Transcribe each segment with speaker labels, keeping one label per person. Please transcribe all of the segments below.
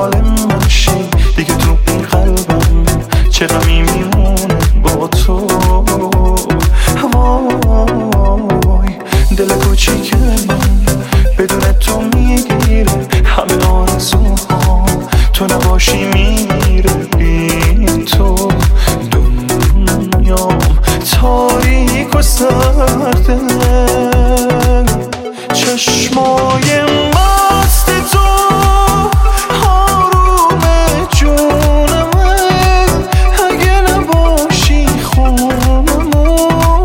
Speaker 1: مال منشی دیگه تو این قلبم چه غمی میمونه با تو. وای دل کوچیک من بدون تو میگیره همه آرزوها، تو نباشی میره بی تو. دنیام تاریک و سرده، چشمای مست تو آروم جونمه، اگه نباشی خونمو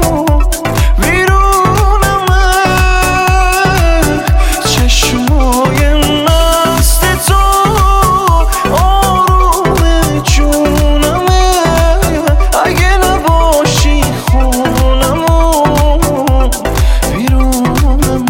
Speaker 1: ویرونمه. چشمای مست تو آروم جونمه، اگه نباشی خونمو ویرونمه.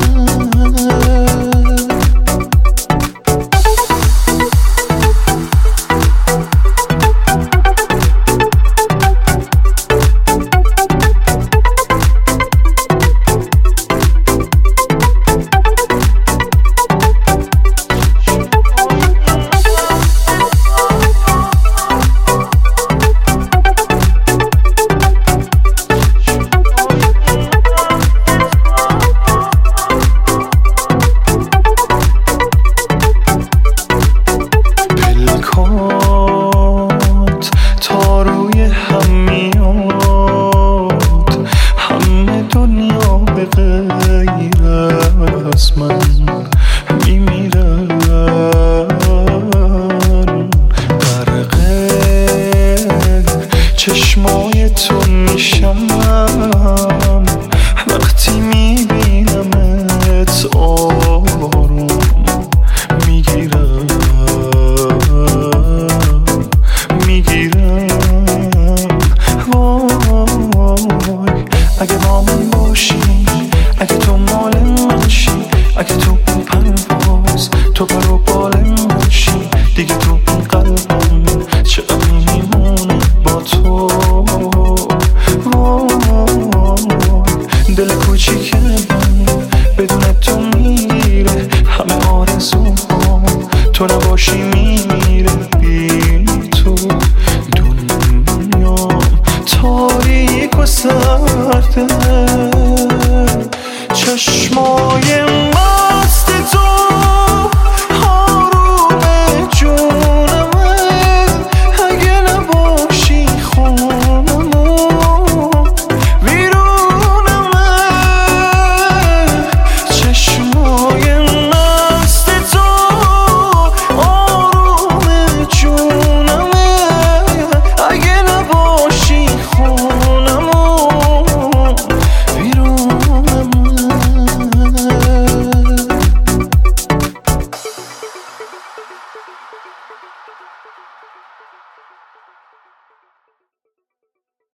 Speaker 1: تا روی هم میاد همه دنیا به غیر از من میمیرن. غرق چشمای تو میشم وقتی میبینمت آروم میگیرم. وای اگه با من باشی، اگه تو مال منشی، اگه تو این پرواز تو پر و بال منشی دیگه تو این قلبم چه غمی میمونه با تو. وای دل کوچیک من بدون تو میره همه آرزوها، تو نباشی میره بی تو. دنیام تاریک و سرده، چشمای مست تو آروم جونمه، اگه نباشی خونمو ویرونمه. چشمای مست تو آروم جونمه، اگه نباشی خونمو ویرونمه.